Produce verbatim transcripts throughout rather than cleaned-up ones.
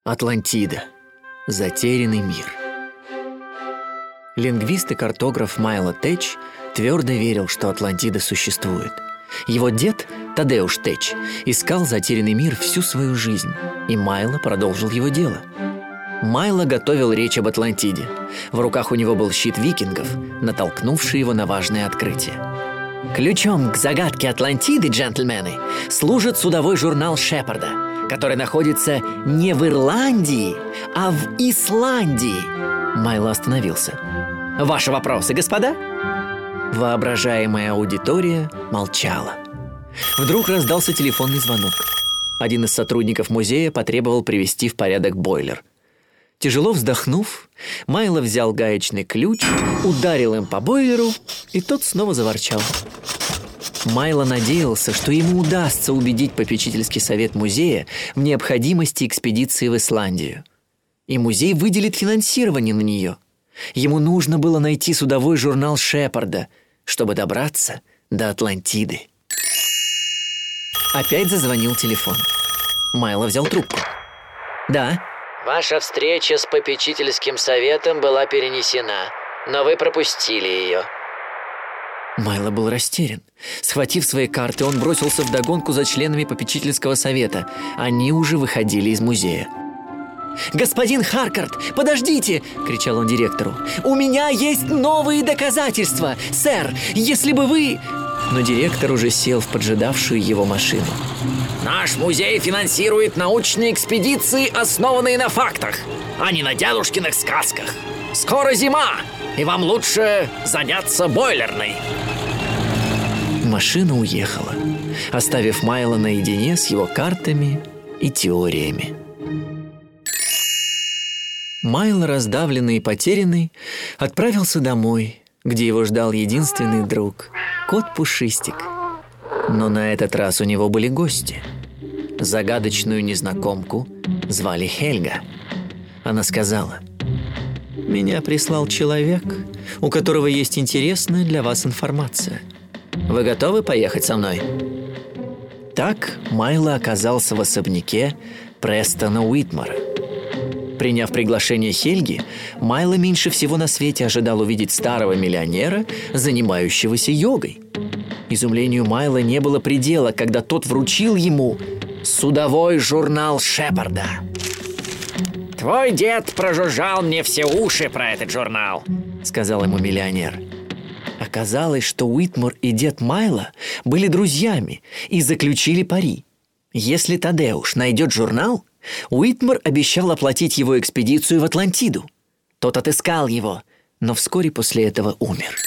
Атлантида. Затерянный мир. Лингвист и картограф Майло Теч твердо верил, что Атлантида существует. Его дед, Тадеуш Теч, искал затерянный мир всю свою жизнь, и Майло продолжил его дело. Майло готовил речь об Атлантиде. В руках у него был щит викингов, натолкнувший его на важное открытие. Ключом к загадке Атлантиды, джентльмены, служит судовой журнал Шепарда, который находится не в Ирландии, а в Исландии. Майло остановился. Ваши вопросы, господа? Воображаемая аудитория молчала. Вдруг раздался телефонный звонок. Один из сотрудников музея потребовал привести в порядок бойлер. Тяжело вздохнув, Майло взял гаечный ключ, ударил им по бойлеру, и тот снова заворчал. Майло надеялся, что ему удастся убедить попечительский совет музея в необходимости экспедиции в Исландию. И музей выделит финансирование на нее. Ему нужно было найти судовой журнал Шепарда, чтобы добраться до Атлантиды. Опять зазвонил телефон. Майло взял трубку. «Да?» «Ваша встреча с попечительским советом была перенесена, но вы пропустили ее». Майло был растерян. Схватив свои карты, он бросился вдогонку за членами попечительского совета. Они уже выходили из музея. «Господин Харкарт, подождите!» – кричал он директору. «У меня есть новые доказательства! Сэр, если бы вы…» Но директор уже сел в поджидавшую его машину. «Наш музей финансирует научные экспедиции, основанные на фактах, а не на дядушкиных сказках. Скоро зима, и вам лучше заняться бойлерной». Машина уехала, оставив Майло наедине с его картами и теориями. Майло, раздавленный и потерянный, отправился домой, где его ждал единственный друг – кот Пушистик. Но на этот раз у него были гости. Загадочную незнакомку звали Хельга. Она сказала: «Меня прислал человек, у которого есть интересная для вас информация. Вы готовы поехать со мной?» Так Майло оказался в особняке Престона Уитмора. Приняв приглашение Хельги, Майло меньше всего на свете ожидал увидеть старого миллионера, занимающегося йогой. Изумлению Майло не было предела, когда тот вручил ему судовой журнал Шепарда. «Твой дед прожужжал мне все уши про этот журнал», — сказал ему миллионер. Оказалось, что Уитмор и дед Майло были друзьями и заключили пари. Если Тадеуш найдет журнал, Уитмор обещал оплатить его экспедицию в Атлантиду. Тот отыскал его, но вскоре после этого умер.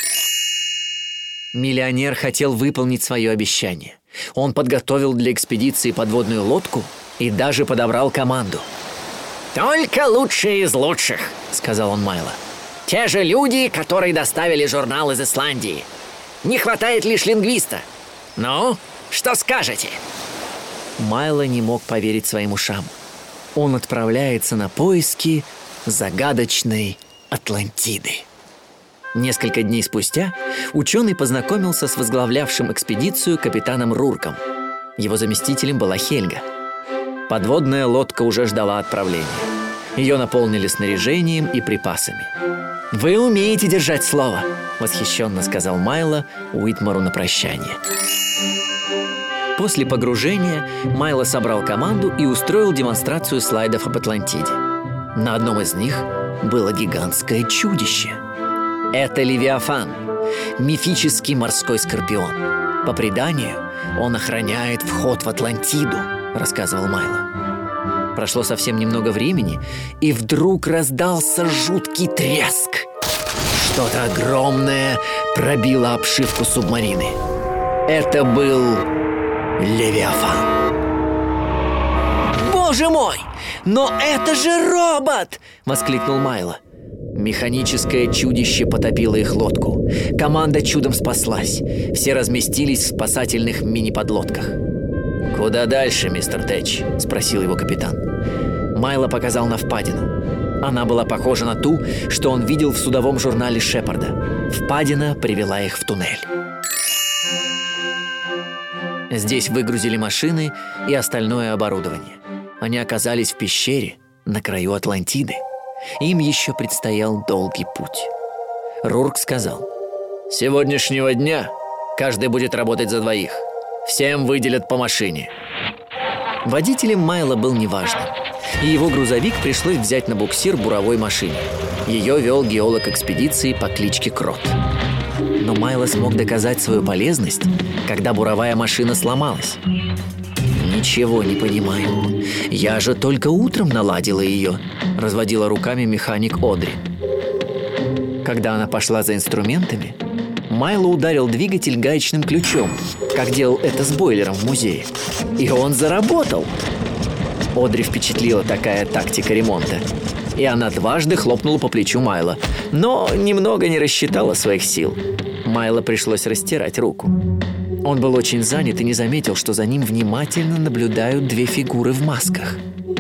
Миллионер хотел выполнить свое обещание. Он подготовил для экспедиции подводную лодку и даже подобрал команду. «Только лучшие из лучших», — сказал он Майло. «Те же люди, которые доставили журнал из Исландии. Не хватает лишь лингвиста. Ну, что скажете?» Майло не мог поверить своим ушам. Он отправляется на поиски загадочной Атлантиды. Несколько дней спустя ученый познакомился с возглавлявшим экспедицию капитаном Рурком. Его заместителем была Хельга. Подводная лодка уже ждала отправления. Ее наполнили снаряжением и припасами. «Вы умеете держать слово», — восхищенно сказал Майло Уитмору на прощание. После погружения Майло собрал команду и устроил демонстрацию слайдов об Атлантиде. На одном из них было гигантское чудище. Это Левиафан, мифический морской скорпион. По преданию, он охраняет вход в Атлантиду, рассказывал Майло. Прошло совсем немного времени, и вдруг раздался жуткий треск. Что-то огромное пробило обшивку субмарины. Это был Левиафан. «Боже мой! Но это же робот!» — воскликнул Майло. Механическое чудище потопило их лодку. Команда чудом спаслась. Все разместились в спасательных мини-подлодках. «Куда дальше, мистер Тэч?» — спросил его капитан. Майло показал на впадину. Она была похожа на ту, что он видел в судовом журнале Шепарда. Впадина привела их в туннель. Здесь выгрузили машины и остальное оборудование. Они оказались в пещере, на краю Атлантиды. Им еще предстоял долгий путь. Рурк сказал: «С сегодняшнего дня каждый будет работать за двоих. Всем выделят по машине». Водителем Майло был неважно, и его грузовик пришлось взять на буксир буровой машине. Ее вел геолог экспедиции по кличке Крот. Но Майло смог доказать свою полезность, когда буровая машина сломалась. «Ничего не понимаю. Я же только утром наладила ее», – разводила руками механик Одри. Когда она пошла за инструментами, Майло ударил двигатель гаечным ключом, как делал это с бойлером в музее. И он заработал. Одри впечатлила такая тактика ремонта, и она дважды хлопнула по плечу Майло, но немного не рассчитала своих сил. Майло пришлось растирать руку. Он был очень занят и не заметил, что за ним внимательно наблюдают две фигуры в масках.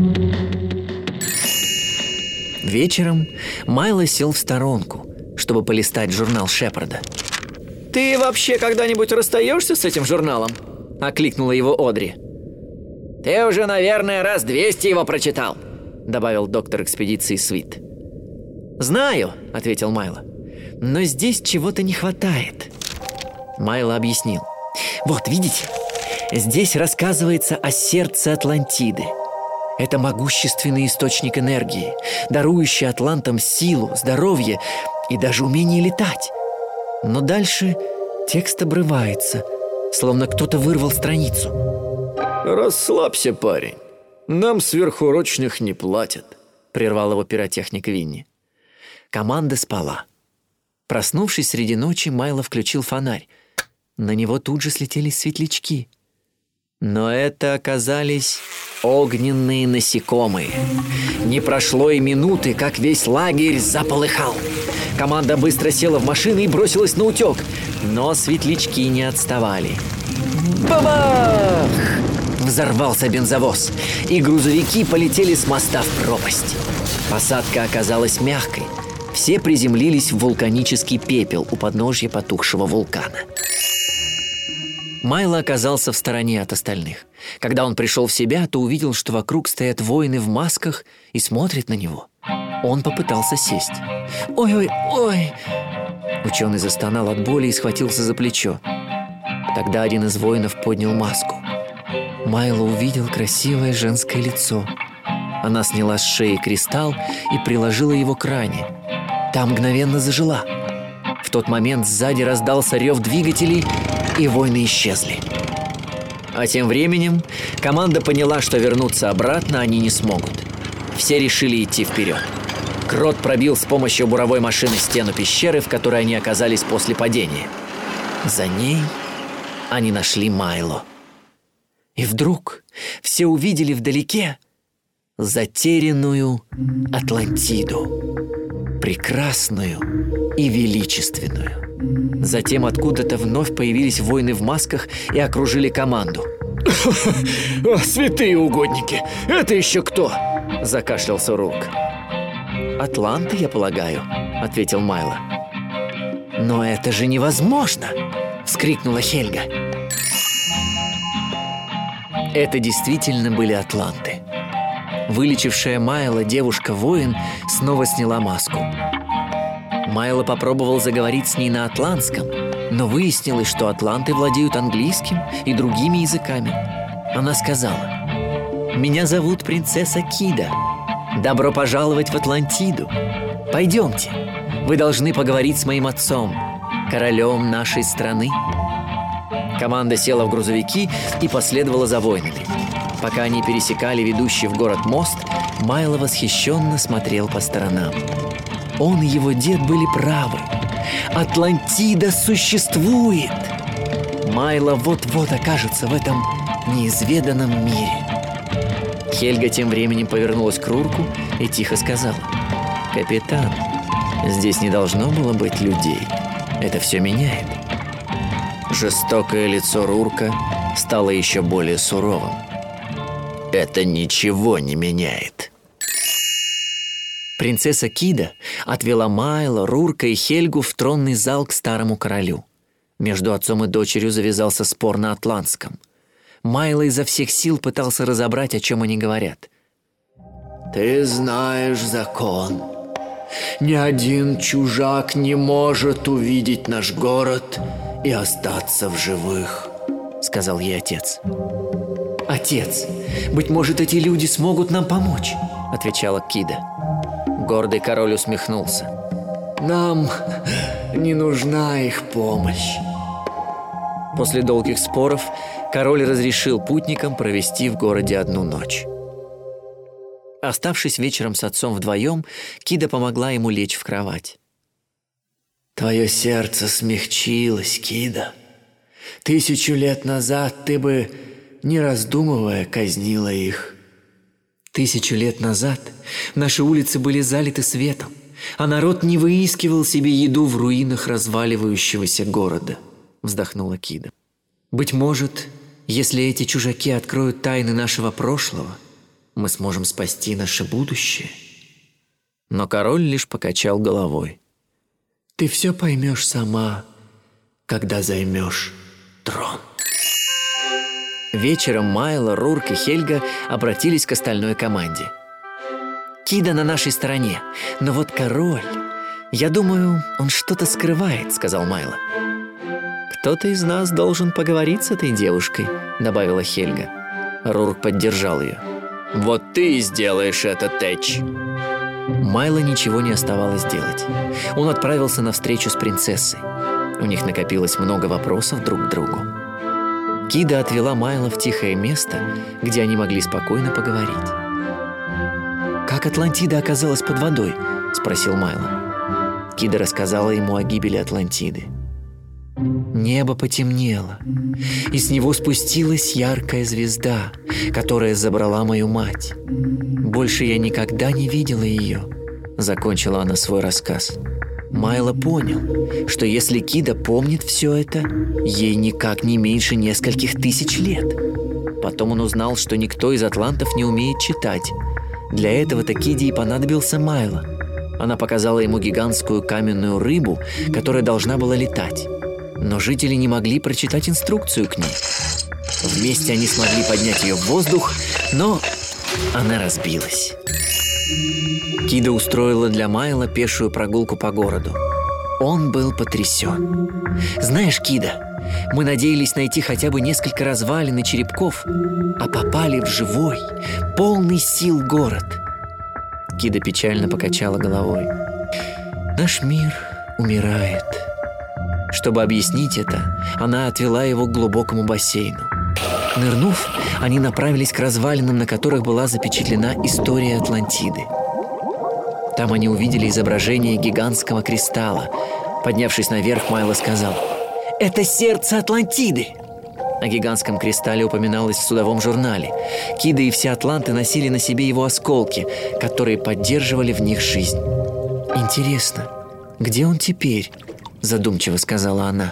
Вечером Майло сел в сторонку, чтобы полистать журнал Шепарда. «Ты вообще когда-нибудь расстаешься с этим журналом?» – окликнула его Одри. «Ты уже, наверное, раз двести его прочитал», – добавил доктор экспедиции Свит. «Знаю», – ответил Майло, – «но здесь чего-то не хватает». Майло объяснил. «Вот, видите, здесь рассказывается о сердце Атлантиды. Это могущественный источник энергии, дарующий атлантам силу, здоровье и даже умение летать. Но дальше текст обрывается, словно кто-то вырвал страницу». «Расслабься, парень. Нам сверхурочных не платят», – прервал его пиротехник Винни. Команда спала. Проснувшись среди ночи, Майло включил фонарь. На него тут же слетели светлячки. Но это оказались огненные насекомые. Не прошло и минуты, как весь лагерь заполыхал. Команда быстро села в машину и бросилась на утек, но светлячки не отставали. Бабах! Взорвался бензовоз, и грузовики полетели с моста в пропасть. Посадка оказалась мягкой. Все приземлились в вулканический пепел у подножья потухшего вулкана. Майло оказался в стороне от остальных. Когда он пришел в себя, то увидел, что вокруг стоят воины в масках и смотрят на него. Он попытался сесть. «Ой-ой-ой!» Ученый застонал от боли и схватился за плечо. Тогда один из воинов поднял маску. Майло увидел красивое женское лицо. Она сняла с шеи кристалл и приложила его к ране. Та мгновенно зажила. В тот момент сзади раздался рев двигателей, и воины исчезли. А тем временем команда поняла, что вернуться обратно они не смогут. Все решили идти вперед. Крот пробил с помощью буровой машины стену пещеры, в которой они оказались после падения. За ней они нашли Майло. И вдруг все увидели вдалеке затерянную Атлантиду. Прекрасную и величественную. Затем откуда-то вновь появились воины в масках и окружили команду. «Святые угодники! Это еще кто?» – закашлялся Рурк. «Атланты, я полагаю», – ответил Майло. «Но это же невозможно!» – вскрикнула Хельга. Это действительно были атланты. Вылечившая Майло девушка-воин снова сняла маску. Майло попробовал заговорить с ней на атлантском, но выяснилось, что атланты владеют английским и другими языками. Она сказала: «Меня зовут принцесса Кида. Добро пожаловать в Атлантиду. Пойдемте, вы должны поговорить с моим отцом, королем нашей страны». Команда села в грузовики и последовала за воинами. Пока они пересекали ведущий в город мост, Майло восхищенно смотрел по сторонам. Он и его дед были правы. Атлантида существует! Майло вот-вот окажется в этом неизведанном мире. Хельга тем временем повернулась к Рурку и тихо сказала: «Капитан, здесь не должно было быть людей. Это все меняет». Жестокое лицо Рурка стало еще более суровым. «Это ничего не меняет». Принцесса Кида отвела Майло, Рурка и Хельгу в тронный зал к старому королю. Между отцом и дочерью завязался спор на атлантском. Майло изо всех сил пытался разобрать, о чем они говорят. Ты знаешь закон. Ни один чужак не может увидеть наш город и остаться в живых, сказал ей отец. Отец, быть может, эти люди смогут нам помочь, отвечала Кида. Гордый король усмехнулся. Нам не нужна их помощь. После долгих споров король разрешил путникам провести в городе одну ночь. Оставшись вечером с отцом вдвоем, Кида помогла ему лечь в кровать. Твое сердце смягчилось, Кида. Тысячу лет назад ты бы, не раздумывая, казнила их. Тысячу лет назад наши улицы были залиты светом, а народ не выискивал себе еду в руинах разваливающегося города, вздохнула Кида. Быть может, если эти чужаки откроют тайны нашего прошлого, мы сможем спасти наше будущее. Но король лишь покачал головой. Ты все поймешь сама, когда займешь трон. Вечером Майло, Рурк и Хельга обратились к остальной команде. Кида на нашей стороне, но вот король... Я думаю, он что-то скрывает, сказал Майло. Кто-то из нас должен поговорить с этой девушкой, добавила Хельга. Рурк поддержал ее. Вот ты и сделаешь это, Тэч. Майло ничего не оставалось делать. Он отправился на встречу с принцессой. У них накопилось много вопросов друг к другу. Кида отвела Майло в тихое место, где они могли спокойно поговорить. «Как Атлантида оказалась под водой?» – спросил Майло. Кида рассказала ему о гибели Атлантиды. Небо потемнело, и с него спустилась яркая звезда, которая забрала мою мать. Больше я никогда не видела ее, закончила она свой рассказ. Майло понял, что если Кида помнит все это, ей никак не меньше нескольких тысяч лет. Потом он узнал, что никто из атлантов не умеет читать. Для этого-то Киде и понадобился Майло. Она показала ему гигантскую каменную рыбу, которая должна была летать. Но жители не могли прочитать инструкцию к ней. Вместе они смогли поднять ее в воздух, но она разбилась. Кида устроила для Майло пешую прогулку по городу. Он был потрясен. «Знаешь, Кида, мы надеялись найти хотя бы несколько развалин и черепков, а попали в живой, полный сил город». Кида печально покачала головой. «Наш мир умирает». Чтобы объяснить это, она отвела его к глубокому бассейну. Нырнув, они направились к развалинам, на которых была запечатлена история Атлантиды. Там они увидели изображение гигантского кристалла. Поднявшись наверх, Майло сказал: «Это сердце Атлантиды!» О гигантском кристалле упоминалось в судовом журнале. Кида и все атланты носили на себе его осколки, которые поддерживали в них жизнь. «Интересно, где он теперь?» – задумчиво сказала она.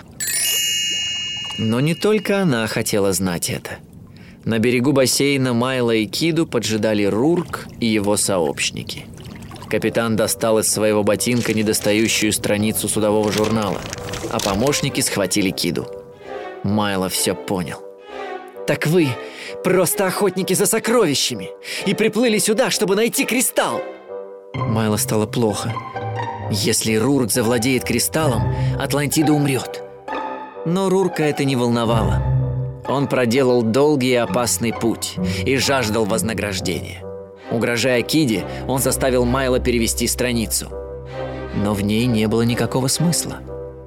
Но не только она хотела знать это. На берегу бассейна Майло и Киду поджидали Рурк и его сообщники. Капитан достал из своего ботинка недостающую страницу судового журнала, а помощники схватили Киду. Майло все понял. «Так вы просто охотники за сокровищами и приплыли сюда, чтобы найти кристалл!» Майло стало плохо. Если Рурк завладеет кристаллом, Атлантида умрет. Но Рурка это не волновало. Он проделал долгий и опасный путь и жаждал вознаграждения. Угрожая Киде, он заставил Майло перевести страницу. Но в ней не было никакого смысла.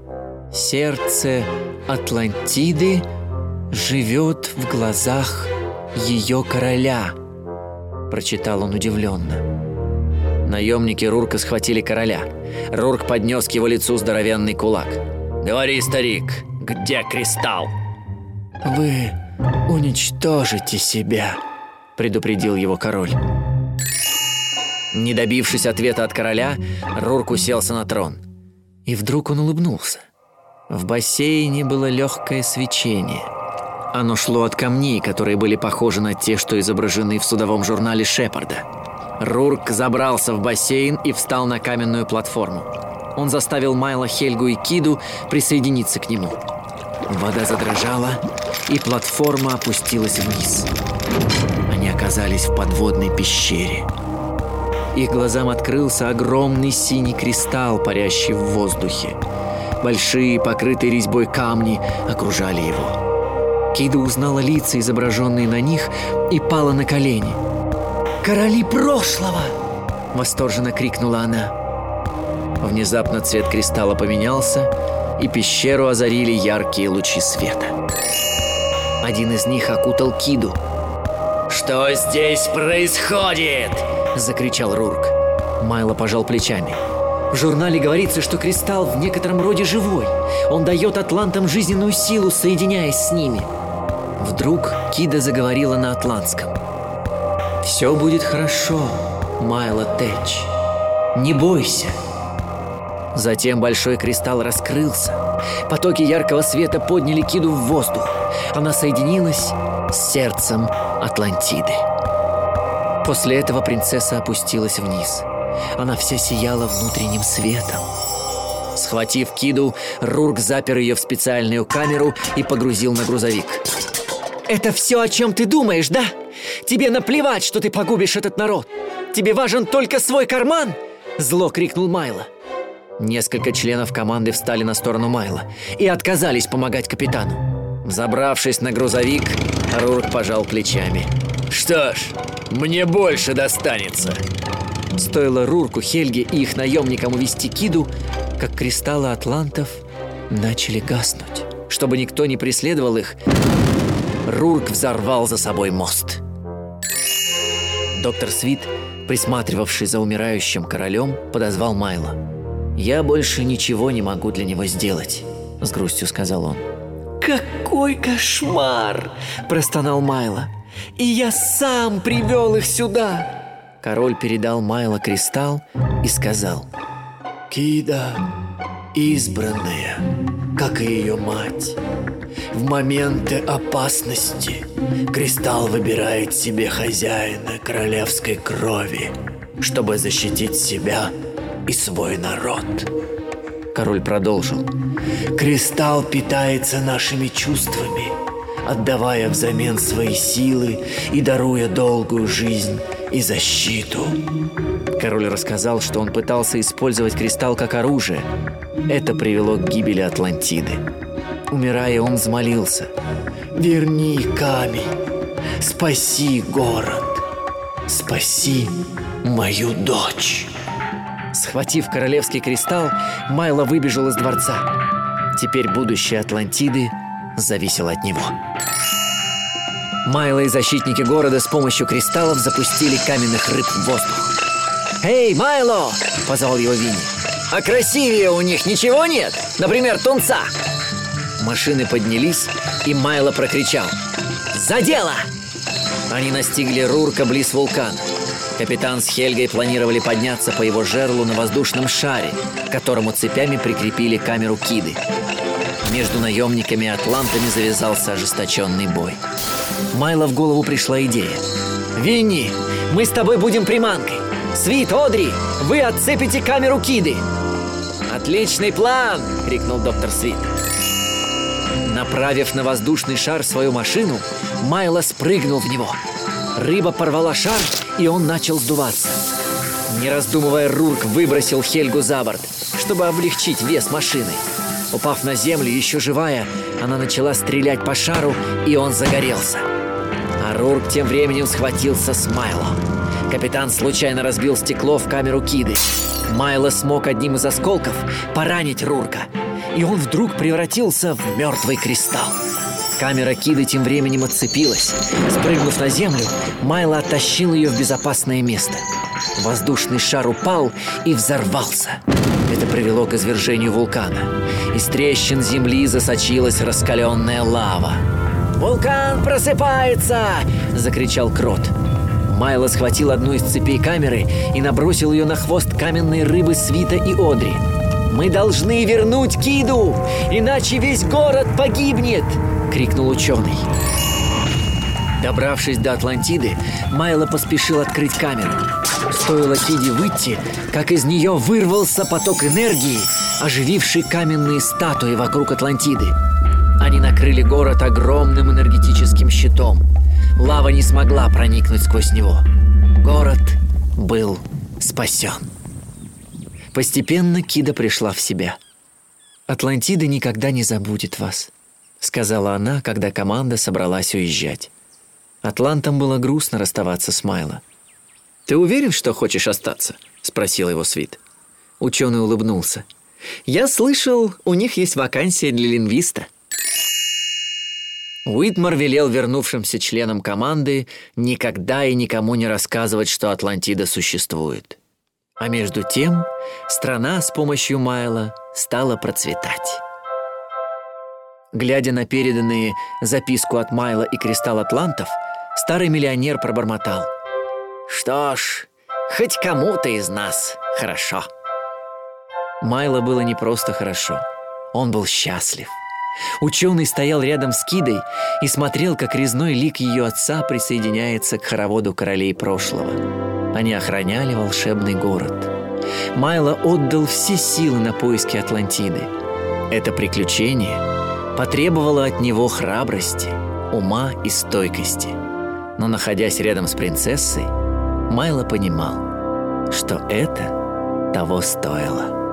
«Сердце Атлантиды живет в глазах ее короля», – прочитал он удивленно. Наемники Рурка схватили короля. Рурк поднес к его лицу здоровенный кулак. «Говори, старик, где кристалл?» «Вы уничтожите себя», – предупредил его король. Не добившись ответа от короля, Рурк уселся на трон. И вдруг он улыбнулся. В бассейне было легкое свечение. Оно шло от камней, которые были похожи на те, что изображены в судовом журнале Шепарда. Рурк забрался в бассейн и встал на каменную платформу. Он заставил Майло, Хельгу и Киду присоединиться к нему. Вода задрожала, и платформа опустилась вниз. Они оказались в подводной пещере. их глазам открылся огромный синий кристалл, парящий в воздухе. Большие, покрытые резьбой камни окружали его. Кида узнала лица, изображенные на них, и пала на колени. «Короли прошлого!» – восторженно крикнула она. Внезапно цвет кристалла поменялся, и пещеру озарили яркие лучи света. Один из них окутал Киду. «Что здесь происходит?» – закричал Рурк. Майло пожал плечами. В журнале говорится, что кристалл в некотором роде живой. Он дает атлантам жизненную силу, соединяясь с ними. Вдруг Кида заговорила на атлантском. «Все будет хорошо, Майло Тэч. Не бойся». Затем большой кристалл раскрылся. Потоки яркого света подняли Киду в воздух. Она соединилась с сердцем Атлантиды. После этого принцесса опустилась вниз. Она вся сияла внутренним светом. Схватив Киду, Рурк запер ее в специальную камеру и погрузил на грузовик. «Это все, о чем ты думаешь, да? Тебе наплевать, что ты погубишь этот народ. Тебе важен только свой карман?» Зло крикнул Майло. Несколько членов команды встали на сторону Майло и отказались помогать капитану. Забравшись на грузовик, Рурк пожал плечами. «Что ж, мне больше достанется». Стоило Рурку, Хельге и их наемникам увести Киду, как кристаллы атлантов начали гаснуть. Чтобы никто не преследовал их, Рурк взорвал за собой мост. Доктор Свит, присматривавший за умирающим королем, подозвал Майло. «Я больше ничего не могу для него сделать», — с грустью сказал он. «Какой кошмар!» – простонал Майло. «И я сам привел их сюда!» Король передал Майло кристалл и сказал: «Кида избранная, как и ее мать. В моменты опасности кристалл выбирает себе хозяина королевской крови, чтобы защитить себя и свой народ». Король продолжил: «Кристалл питается нашими чувствами, отдавая взамен свои силы и даруя долгую жизнь и защиту». Король рассказал, что он пытался использовать кристалл как оружие. Это привело к гибели Атлантиды. Умирая, он взмолился: «Верни камень, спаси город, спаси мою дочь». Схватив королевский кристалл, Майло выбежал из дворца. Теперь будущее Атлантиды зависело от него. Майло и защитники города с помощью кристаллов запустили каменных рыб в воздух. «Эй, Майло!» – позвал его Винни. «А красивее у них ничего нет? Например, тунца?» Машины поднялись, и Майло прокричал: «За дело!» Они настигли Рурка близ вулкана. Капитан с Хельгой планировали подняться по его жерлу на воздушном шаре, к которому цепями прикрепили камеру Киды. Между наемниками и атлантами завязался ожесточенный бой. Майло в голову пришла идея. «Винни, мы с тобой будем приманкой. Свит, Одри, вы отцепите камеру Киды!» «Отличный план!» — крикнул доктор Свит. Направив на воздушный шар свою машину, Майло спрыгнул в него. Рыба порвала шар, и он начал сдуваться. Не раздумывая, Рурк выбросил Хельгу за борт, чтобы облегчить вес машины. Упав на землю, еще живая, она начала стрелять по шару, и он загорелся. А Рурк тем временем схватился с Майло. Капитан случайно разбил стекло в камеру Киды. Майло смог одним из осколков поранить Рурка, и он вдруг превратился в мертвый кристалл. Камера Киды тем временем отцепилась. Спрыгнув на землю, Майло оттащил ее в безопасное место. Воздушный шар упал и взорвался. Это привело к извержению вулкана. Из трещин земли засочилась раскаленная лава. «Вулкан просыпается!» – закричал Крот. Майло схватил одну из цепей камеры и набросил ее на хвост каменной рыбы Свита и Одри. «Мы должны вернуть Киду, иначе весь город погибнет!» — крикнул ученый. Добравшись до Атлантиды, Майло поспешил открыть камеру. Стоило Киде выйти, как из нее вырвался поток энергии, ожививший каменные статуи вокруг Атлантиды. Они накрыли город огромным энергетическим щитом. Лава не смогла проникнуть сквозь него. Город был спасен. Постепенно Кида пришла в себя. «Атлантида никогда не забудет вас», — сказала она, когда команда собралась уезжать. Атлантам было грустно расставаться с Майло. «Ты уверен, что хочешь остаться?» — спросил его Свит. Ученый улыбнулся. «Я слышал, у них есть вакансия для лингвиста». Уитмар велел вернувшимся членам команды никогда и никому не рассказывать, что Атлантида существует. А между тем страна с помощью Майло стала процветать. Глядя на переданные записку от Майло и кристалл атлантов, старый миллионер пробормотал: «Что ж, хоть кому-то из нас хорошо». Майло было не просто хорошо, он был счастлив. Ученый стоял рядом с Кидой и смотрел, как резной лик ее отца присоединяется к хороводу королей прошлого. Они охраняли волшебный город. Майло отдал все силы на поиски Атлантиды. Это приключение потребовало от него храбрости, ума и стойкости. Но, находясь рядом с принцессой, Майло понимал, что это того стоило.